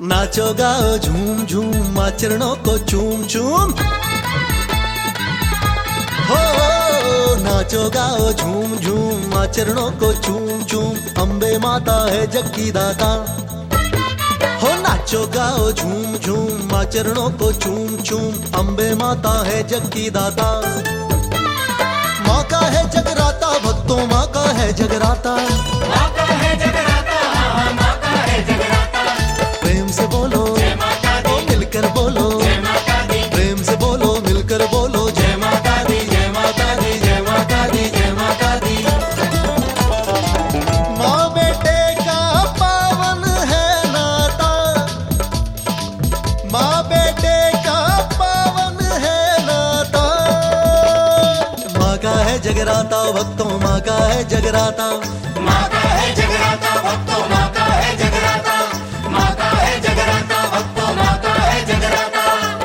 नाचो गाओ झूम झूम माँ चरणों को चूम चूम। हो नाचो गाओ झूम झूम माँ चरणों को चूम चूम। अम्बे माता है जग की दाता। हो नाचो गाओ झूम झूम माँ चरणों को चूम चूम। अम्बे माता है जग की दाता। माँ का है जगराता भक्तों, माँ का है जगराता। माँ का है जगराता, हाँ माँ का है जगराता। प्रेम से बोलो जय माता दी, मिलकर बोलो जय माता दी। प्रेम से बोलो मिलकर बोलो जय माता दी, जय माता दी, जय माता दी, जय माता दी। माँ बेटे का पावन है नाता। माँ बेटे का पावन है नाता। माँ का है जगराता भक्तों, माँ का है जगराता। माँ का है जगराता भक्तों, माँ का है जगराता। माँ का है जगराता भक्तों, माँ का है जगराता।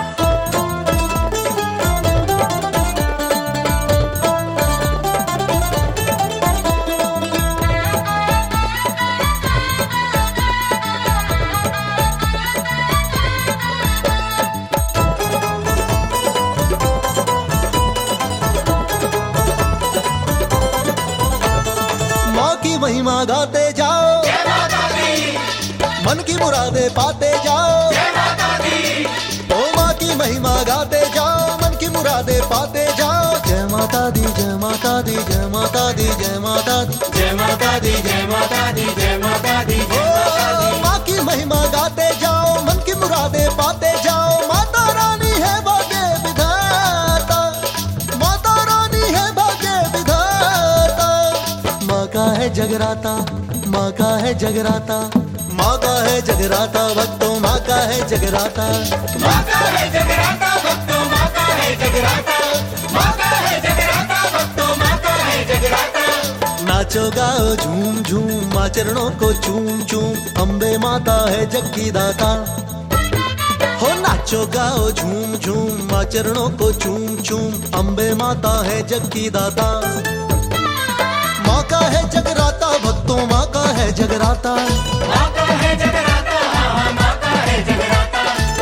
माँ की महिमा गाते जाओ, जय माता दी, मन की मुरादे पाते जाओ। जय माता दी। ओ माँ की महिमा गाते जाओ, मन की मुरादे पाते जाओ। जय माता दी, जय माता दी, जय माता दी, जय माता दी। जय माता दी, जय माता दी, जय माता दी, जय माता दी। ओ माँ की महिमा गाते जाओ, मन की मुरादे पाते जाओ। माता रानी है भाग्य विधाता। माता रानी है भाग्य विधाता। माँ का है जगराता, माँ का है जगराता। माँ का है जगराता भक्तों, माँ का है जगराता। माँ का है जगराता भक्तों, माँ का है जगराता। माँ का है जगराता भक्तों, माँ का है जगराता। नाचो गाओ झूम झूम माँ चरणों को चूम चूम। अम्बे माता है जग की दाता। हो नाचो गाओ झूम झूम माँ चरणों को चूम चूम। अम्बे माता है जग की दाता। माँ का है जगराता भक्तों, माँ का है जगराता। माँ का है जगराता, हाँ माँ का है जगराता।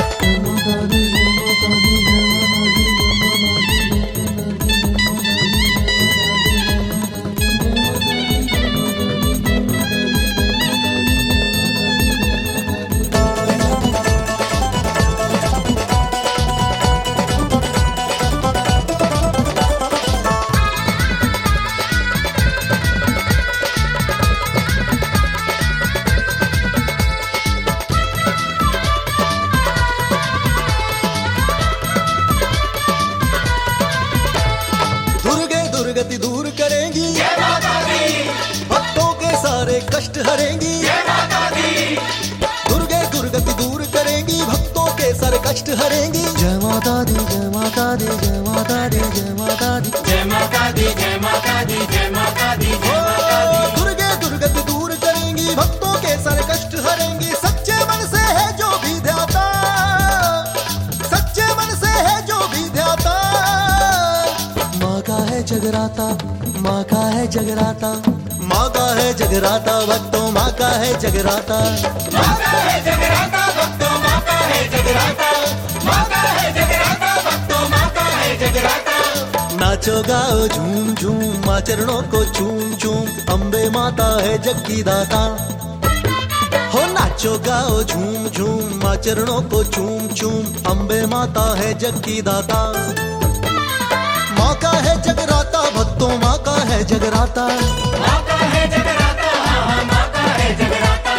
दुर्गे दुर्गति दूर करेंगी, जय माता दी, भक्तों के सारे कष्ट हरेंगी। जय माता दी। दुर्गे दुर्गति दूर करेंगी, भक्तों के सारे कष्ट हरेंगी। जय माता दी, जय माता दी, जय माता दी, जय माता दी। जय माता दी, जय माता दी, जय माता दी, जय माता दी। दुर्गे दुर्गति दूर करेंगी, भक्तों के सारे कष्ट हरेंगी। सच्चे मन से है जो भी ध्याता। सच्चे मन से है जो भी ध्याता। माँ का है जगराता, माँ का है जगराता। माँ का है जगराता भक्तों, माँ का है जगराता। माँ का है जगराता भक्तों, माँ का है जगराता। माँ का है जगराता भक्तों, माँ का है जगराता। नाचो गाओ झूम झूम माँ चरणों को चूम चूम। अम्बे माता है जग की दाता। हो नाचो गाओ झूम झूम माँ चरणों को चूम चूम। अम्बे माता है जग की दाता। माँ का है जगराता भक्तों, माँ का है जगराता। माँ का है जगराता, हाँ माँ का है जगराता।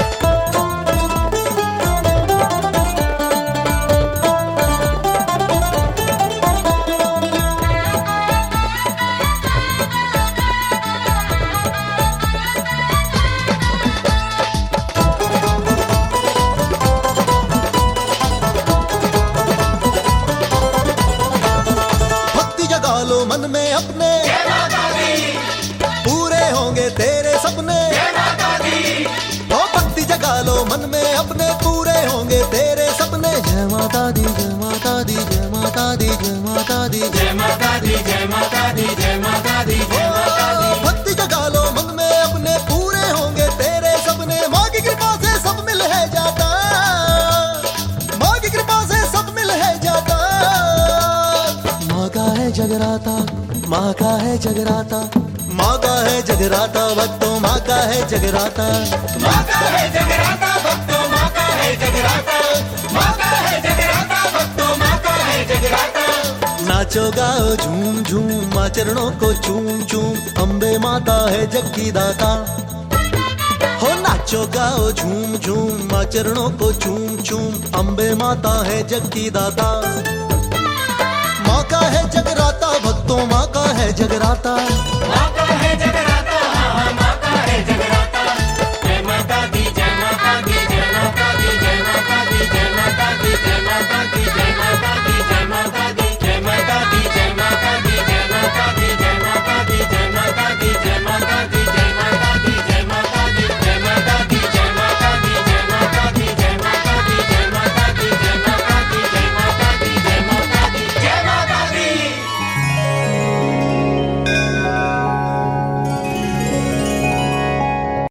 भक्ति जगा लो मन में अपने, जय माता दी, पूरे होंगे तेरे सपने। जय माता दी। ओ भक्ति जगा लो मन में अपने, पूरे होंगे तेरे सपने। जय माता दी, जय माता दी, जय माता दी, जय माता दी। जय माता दी, जय माता दी, जय माता दी, जय माता दी। भक्ति जगा लो मन में अपने, पूरे होंगे तेरे सपने। माँ की कृपा से सब मिल है जाता। जगराता, माँ का है जगराता, माँ का है जगराता, भक्तों माँ का है जगराता। माँ का है जगराता भक्तों, माँ का है जगराता, माँ का है जगराता भक्तों, माँ का है जगराता। नाचो गाओ झूम झूम माँ चरणों को चूम चूम, अम्बे माता है जग की दाता। हो नाचो गाओ झूम झूम माँ चरणों को चूम चूम, अम्बे माता है जग की दाता। माँ का है जगराता भक्तों, माँ का है जगराता, माँ का है जगराता।